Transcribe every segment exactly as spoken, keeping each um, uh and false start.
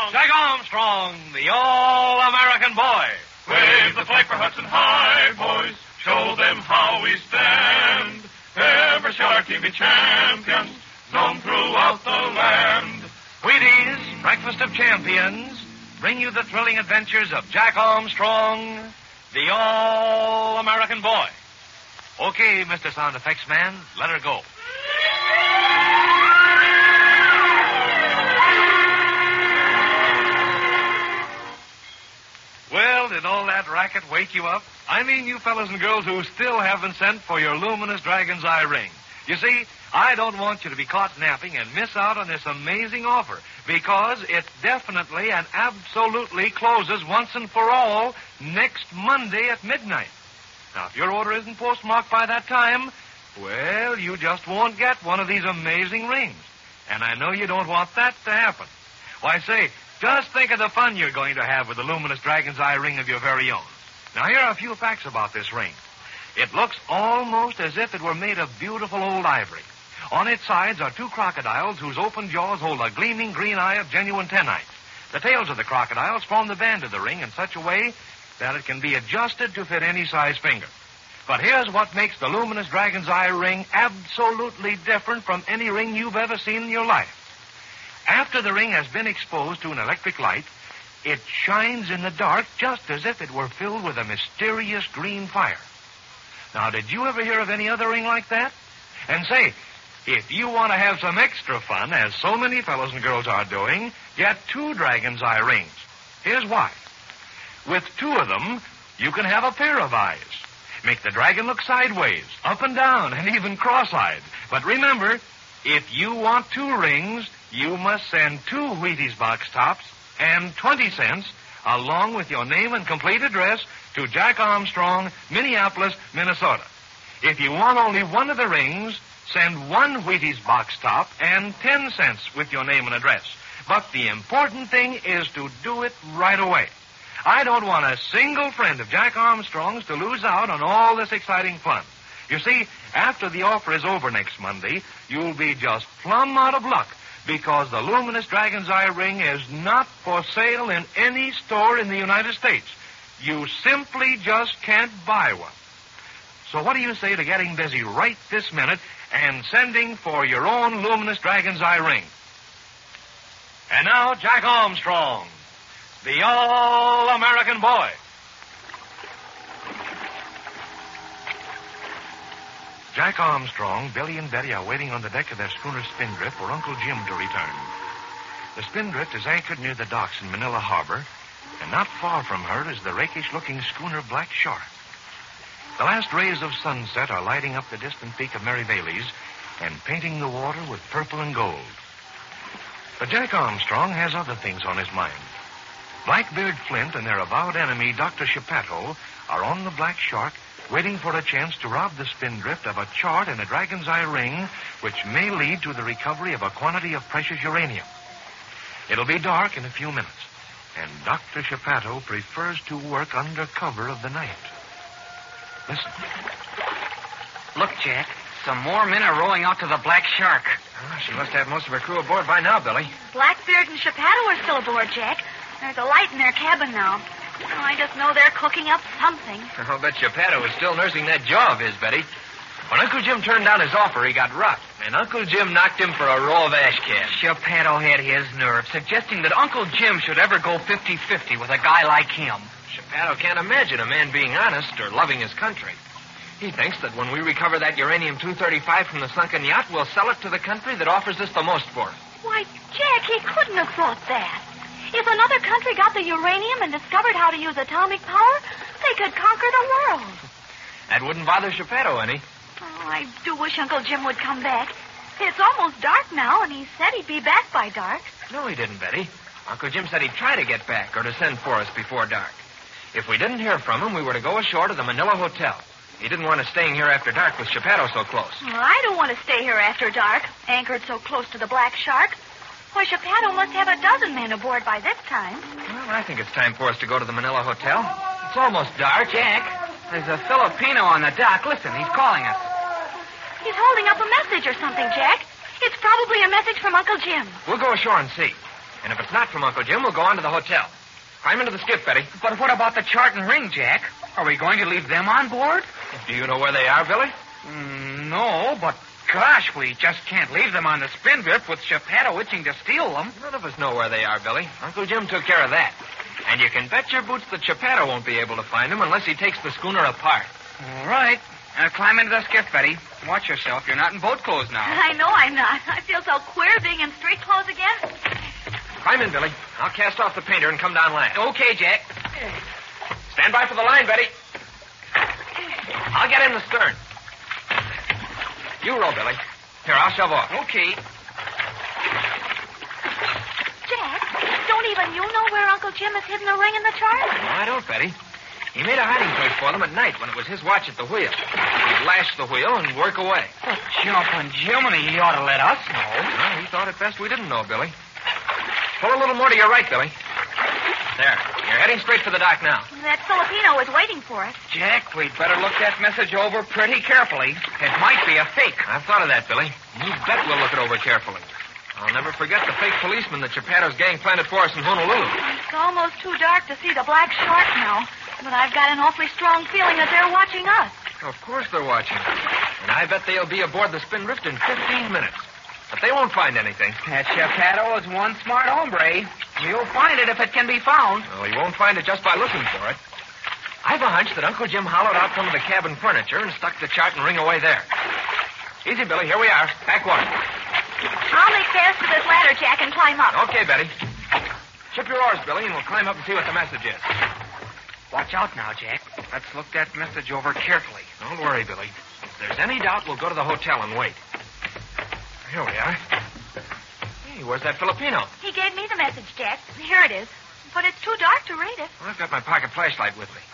Jack Armstrong, the all-American boy. Wave the flag for Hudson High, boys. Show them how we stand. Ever shall our team be champions, known throughout the land. Wheaties, Breakfast of Champions, bring you the thrilling adventures of Jack Armstrong, the all-American boy. Okay, Mister Sound Effects Man, let her go. Well, did all that racket wake you up? I mean you fellas and girls who still haven't sent for your luminous Dragon's Eye ring. You see, I don't want you to be caught napping and miss out on this amazing offer, because it definitely and absolutely closes once and for all next Monday at midnight. Now, if your order isn't postmarked by that time, well, you just won't get one of these amazing rings. And I know you don't want that to happen. Why, say, just think of the fun you're going to have with the luminous Dragon's Eye ring of your very own. Now, here are a few facts about this ring. It looks almost as if it were made of beautiful old ivory. On its sides are two crocodiles whose open jaws hold a gleaming green eye of genuine tennite. The tails of the crocodiles form the band of the ring in such a way that it can be adjusted to fit any size finger. But here's what makes the luminous Dragon's Eye ring absolutely different from any ring you've ever seen in your life. After the ring has been exposed to an electric light, it shines in the dark just as if it were filled with a mysterious green fire. Now, did you ever hear of any other ring like that? And say, if you want to have some extra fun, as so many fellows and girls are doing, get two Dragon's Eye rings. Here's why. With two of them, you can have a pair of eyes. Make the dragon look sideways, up and down, and even cross-eyed. But remember, if you want two rings, you must send two Wheaties box tops and twenty cents, along with your name and complete address, to Jack Armstrong, Minneapolis, Minnesota. If you want only one of the rings, send one Wheaties box top and ten cents with your name and address. But the important thing is to do it right away. I don't want a single friend of Jack Armstrong's to lose out on all this exciting fun. You see, after the offer is over next Monday, you'll be just plumb out of luck, because the luminous Dragon's Eye ring is not for sale in any store in the United States. You simply just can't buy one. So what do you say to getting busy right this minute and sending for your own luminous Dragon's Eye ring? And now, Jack Armstrong, the all-American boy. Jack Armstrong, Billy, and Betty are waiting on the deck of their schooner Spindrift for Uncle Jim to return. The Spindrift is anchored near the docks in Manila Harbor, and not far from her is the rakish-looking schooner Black Shark. The last rays of sunset are lighting up the distant peak of Mary Bailey's and painting the water with purple and gold. But Jack Armstrong has other things on his mind. Blackbeard Flint and their avowed enemy, Doctor Shepato, are on the Black Shark, waiting for a chance to rob the Spindrift of a chart and a Dragon's Eye ring, which may lead to the recovery of a quantity of precious uranium. It'll be dark in a few minutes, and Doctor Shepato prefers to work under cover of the night. Listen. Look, Jack. Some more men are rowing out to the Black Shark. Oh, she must have most of her crew aboard by now, Billy. Blackbeard and Shepato are still aboard, Jack. There's a light in their cabin now. Oh, I just know they're cooking up something. I'll bet Shepato is still nursing that jaw of his, Betty. When Uncle Jim turned down his offer, he got rocked, and Uncle Jim knocked him for a row of ash cans. Shepato had his nerve, suggesting that Uncle Jim should ever go fifty-fifty with a guy like him. Shepato can't imagine a man being honest or loving his country. He thinks that when we recover that uranium two thirty-five from the sunken yacht, we'll sell it to the country that offers us the most for it. Why, Jack, he couldn't have thought that. If another country got the uranium and discovered how to use atomic power, they could conquer the world. That wouldn't bother Shepato any. Oh, I do wish Uncle Jim would come back. It's almost dark now, and he said he'd be back by dark. No, he didn't, Betty. Uncle Jim said he'd try to get back or to send for us before dark. If we didn't hear from him, we were to go ashore to the Manila Hotel. He didn't want us staying here after dark with Shepato so close. Well, I don't want to stay here after dark, anchored so close to the Black Shark. Why, Shepato must have a dozen men aboard by this time. Well, I think it's time for us to go to the Manila Hotel. It's almost dark. Jack, there's a Filipino on the dock. Listen, he's calling us. He's holding up a message or something, Jack. It's probably a message from Uncle Jim. We'll go ashore and see. And if it's not from Uncle Jim, we'll go on to the hotel. Climb into the skiff, Betty. But what about the chart and ring, Jack? Are we going to leave them on board? Do you know where they are, Billy? Mm, no, but gosh, we just can't leave them on the Spindrift with Geppetto itching to steal them. None of us know where they are, Billy. Uncle Jim took care of that. And you can bet your boots that Geppetto won't be able to find them unless he takes the schooner apart. All right. Uh, climb into the skiff, Betty. Watch yourself. You're not in boat clothes now. I know I'm not. I feel so queer being in street clothes again. Climb in, Billy. I'll cast off the painter and come down land. Okay, Jack. Stand by for the line, Betty. I'll get in the stern. You row, Billy. Here, I'll shove off. Okay. Jack, don't even you know where Uncle Jim has hidden the ring in the chart? No, I don't, Betty. He made a hiding place for them at night when it was his watch at the wheel. He'd lash the wheel and work away. Oh, jumping Jiminy, he ought to let us know. Well, he thought it best we didn't know, Billy. Pull a little more to your right, Billy. There. You're heading straight for the dock now. That Filipino is waiting for us. Jack, we'd better look that message over pretty carefully. It might be a fake. I've thought of that, Billy. You bet we'll look it over carefully. I'll never forget the fake policeman that Geppetto's gang planted for us in Honolulu. It's almost too dark to see the black shark now, but I've got an awfully strong feeling that they're watching us. Of course they're watching us. And I bet they'll be aboard the Spindrift in fifteen minutes. But they won't find anything. That Geppetto is one smart hombre. He'll find it if it can be found. Well, he won't find it just by looking for it. I've a hunch that Uncle Jim hollowed out some of the cabin furniture and stuck the chart and ring away there. Easy, Billy. Here we are. Back water. I'll make fast to this ladder, Jack, and climb up. Okay, Betty. Ship your oars, Billy, and we'll climb up and see what the message is. Watch out now, Jack. Let's look that message over carefully. Don't worry, Billy. If there's any doubt, we'll go to the hotel and wait. Here we are. Hey, where's that Filipino? He gave me the message, Jack. Here it is. But it's too dark to read it. Well, I've got my pocket flashlight with me.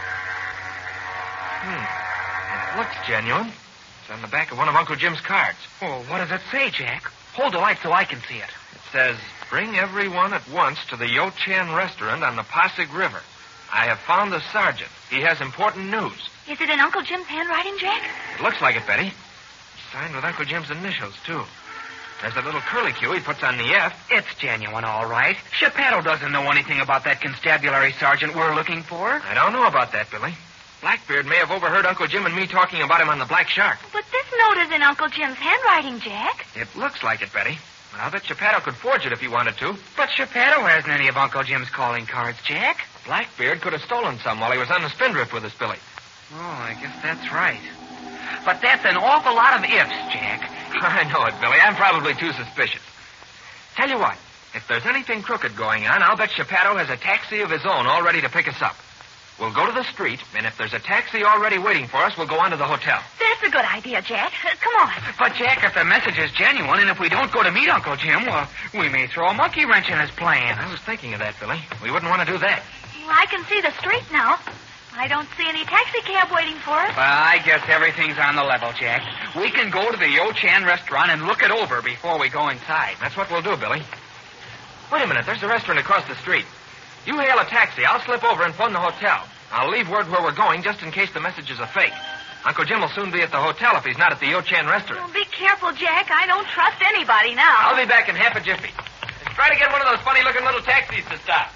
Hmm. It looks genuine. It's on the back of one of Uncle Jim's cards. Oh, what does it say, Jack? Hold the light so I can see it. It says, bring everyone at once to the Yo-Chan restaurant on the Pasig River. I have found the sergeant. He has important news. Is it in Uncle Jim's handwriting, Jack? It looks like it, Betty. Signed with Uncle Jim's initials, too. There's that little curlicue he puts on the F. It's genuine, all right. Geppetto doesn't know anything about that constabulary sergeant we're looking for. I don't know about that, Billy. Blackbeard may have overheard Uncle Jim and me talking about him on the Black Shark. But this note is in Uncle Jim's handwriting, Jack. It looks like it, Betty. But I'll bet Geppetto could forge it if he wanted to. But Geppetto hasn't any of Uncle Jim's calling cards, Jack. Blackbeard could have stolen some while he was on the Spindrift with us, Billy. Oh, I guess that's right. But that's an awful lot of ifs, Jack. I know it, Billy. I'm probably too suspicious. Tell you what, if there's anything crooked going on, I'll bet Geppetto has a taxi of his own all ready to pick us up. We'll go to the street, and if there's a taxi already waiting for us, we'll go on to the hotel. That's a good idea, Jack. Uh, come on. But, Jack, if the message is genuine, and if we don't go to meet Uncle Jim, well, we may throw a monkey wrench in his plans. I was thinking of that, Billy. We wouldn't want to do that. Well, I can see the street now. I don't see any taxi cab waiting for us. Well, I guess everything's on the level, Jack. We can go to the Yo-Chan restaurant and look it over before we go inside. That's what we'll do, Billy. Wait a minute. There's a restaurant across the street. You hail a taxi. I'll slip over and phone the hotel. I'll leave word where we're going just in case the message is a fake. Uncle Jim will soon be at the hotel if he's not at the Yo-Chan restaurant. Well, be careful, Jack. I don't trust anybody now. I'll be back in half a jiffy. Just try to get one of those funny-looking little taxis to stop.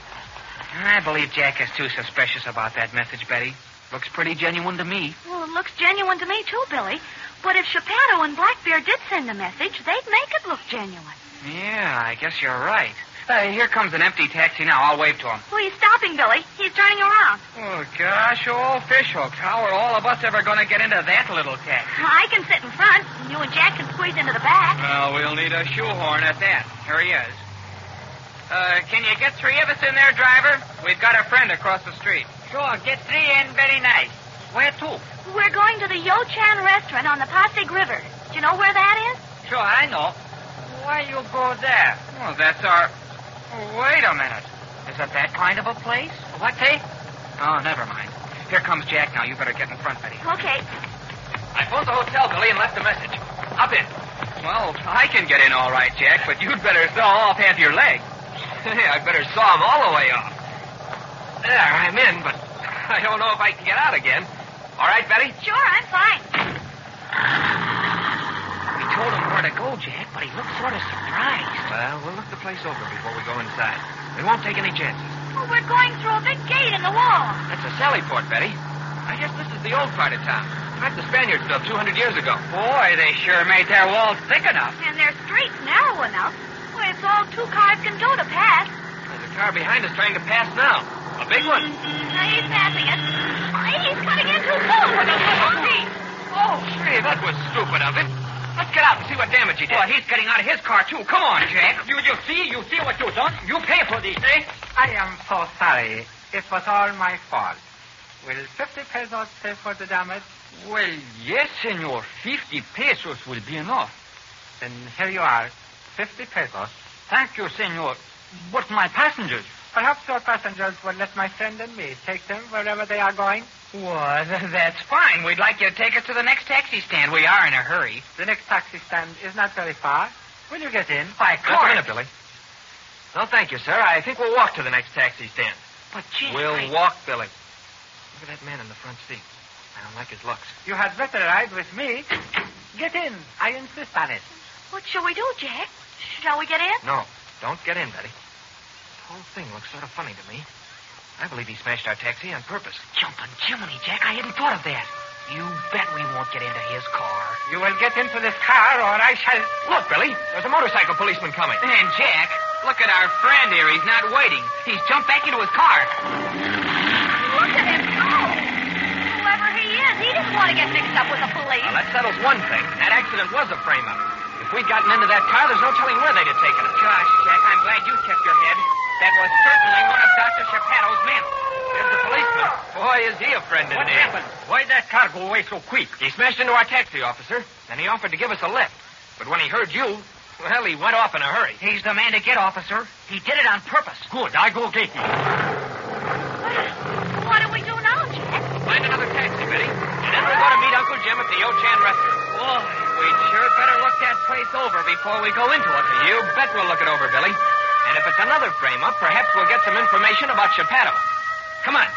I believe Jack is too suspicious about that message, Betty. Looks pretty genuine to me. Well, it looks genuine to me, too, Billy. But if Geppetto and Blackbeard did send a message, they'd make it look genuine. Yeah, I guess you're right. Uh, here comes an empty taxi now. I'll wave to him. Well, he's stopping, Billy. He's turning around. Oh, gosh, old fishhooks. How are all of us ever going to get into that little taxi? I can sit in front, and you and Jack can squeeze into the back. Well, we'll need a shoehorn at that. Here he is. Uh, can you get three of us in there, driver? We've got a friend across the street. Sure, get three in. Very nice. Where to? We're going to the Yo-Chan restaurant on the Pasig River. Do you know where that is? Sure, I know. Why you go there? Oh, that's our... Oh, wait a minute. Is it that kind of a place? What, eh? Oh, never mind. Here comes Jack now. You better get in front, Betty. Okay. I phoned the hotel, Billy, and left a message. Hop in. Well, I can get in all right, Jack, but you'd better saw off half your leg. Hey, I better saw him all the way off. There, I'm in, but I don't know if I can get out again. All right, Betty? Sure, I'm fine. We told him where to go, Jack, but he looked sort of surprised. Well, Well, we'll look the place over before we go inside. We won't take any chances. Well, we're going through a big gate in the wall. That's a sally port, Betty. I guess this is the old part of town. Like the Spaniards built two hundred years ago. Boy, they sure made their walls thick enough. And their streets narrow enough. Well, it's all two cars can go to pass. There's a car behind us trying to pass now. A big one. Now he's passing it. He's cutting in too soon. Oh, hey, that was stupid of him. Let's get out and see what damage he did. Well, he's getting out of his car, too. Come on, Jack. You, you see? You see what you've done? You pay for this, eh? I am so sorry. It was all my fault. Will fifty pesos pay for the damage? Well, yes, senor. Fifty pesos will be enough. Then here you are. Fifty pesos. Thank you, senor. But my passengers? Perhaps your passengers will let my friend and me take them wherever they are going. Well, that's fine. We'd like you to take us to the next taxi stand. We are in a hurry. The next taxi stand is not very far. Will you get in? By Just a course. minute, Billy. No, thank you, sir. I think we'll walk to the next taxi stand. But, gee, We'll I- walk, Billy. Look at that man in the front seat. I don't like his looks. You had better ride with me. Get in. I insist on it. What shall we do, Jack? Shall we get in? No, don't get in, Betty. The whole thing looks sort of funny to me. I believe he smashed our taxi on purpose. Jumping Jiminy, Jack. I hadn't thought of that. You bet we won't get into his car. You will get into this car or I shall... Look, Billy, there's a motorcycle policeman coming. And, Jack, look at our friend here. He's not waiting. He's jumped back into his car. Look at him go. Whoever he is, he didn't want to get mixed up with the police. Well, that settles one thing. That accident was a frame-up. If we'd gotten into that car, there's no telling where they'd have taken us. Gosh, Jack, I'm glad you kept your head. That was certainly one of Doctor Chapato's men. There's the policeman. Boy, is he a friend What indeed. happened? Why'd that car go away so quick? He smashed into our taxi, officer, and he offered to give us a lift. But when he heard you, well, he went off in a hurry. He's the man to get, officer. He did it on purpose. Good. I go get him. What do we do now, Jack? Find another taxi, Betty, and then we'll go to meet Uncle Jim at the Yo-Chan restaurant. Boy, we'd sure better look that place over before we go into it. You bet we'll look it over, Billy. And if it's another frame-up, perhaps we'll get some information about Chapato. Come on.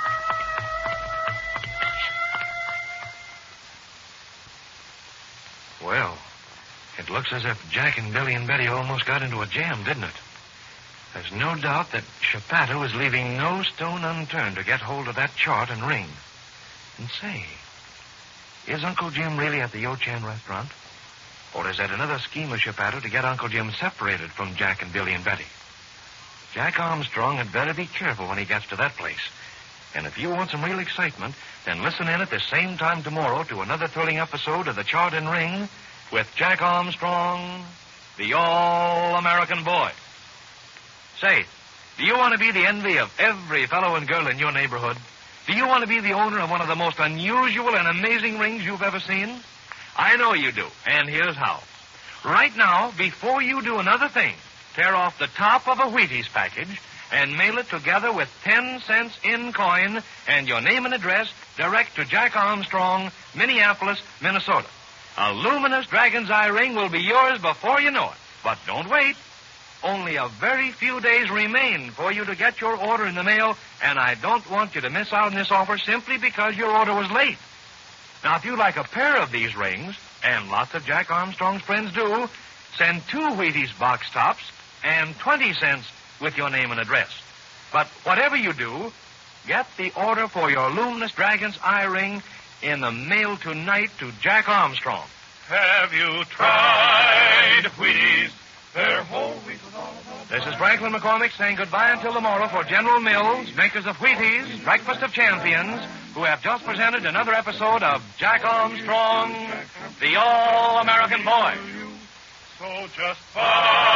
Well, it looks as if Jack and Billy and Betty almost got into a jam, didn't it? There's no doubt that Chapato is leaving no stone unturned to get hold of that chart and ring. And say, is Uncle Jim really at the Yo-Chan restaurant? Or is that another scheme of Chapato to get Uncle Jim separated from Jack and Billy and Betty? Jack Armstrong had better be careful when he gets to that place. And if you want some real excitement, then listen in at the same time tomorrow to another thrilling episode of The Chart and Ring with Jack Armstrong, the All-American Boy. Say, do you want to be the envy of every fellow and girl in your neighborhood? Do you want to be the owner of one of the most unusual and amazing rings you've ever seen? I know you do, and here's how. Right now, before you do another thing, tear off the top of a Wheaties package and mail it together with ten cents in coin and your name and address direct to Jack Armstrong, Minneapolis, Minnesota. A luminous Dragon's Eye ring will be yours before you know it. But don't wait. Only a very few days remain for you to get your order in the mail, and I don't want you to miss out on this offer simply because your order was late. Now, if you like a pair of these rings, and lots of Jack Armstrong's friends do, send two Wheaties box tops and twenty cents with your name and address. But whatever you do, get the order for your luminous Dragon's Eye ring in the mail tonight to Jack Armstrong. Have you tried Wheaties? They're whole wheat with all of This is Franklin McCormick saying goodbye until tomorrow for General Mills, makers of Wheaties, Breakfast of Champions, who have just presented another episode of Jack Armstrong, the All-American Boy. So just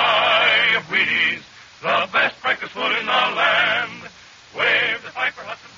buy Wheaties, the best breakfast food in the land. Wave the Piper Hudson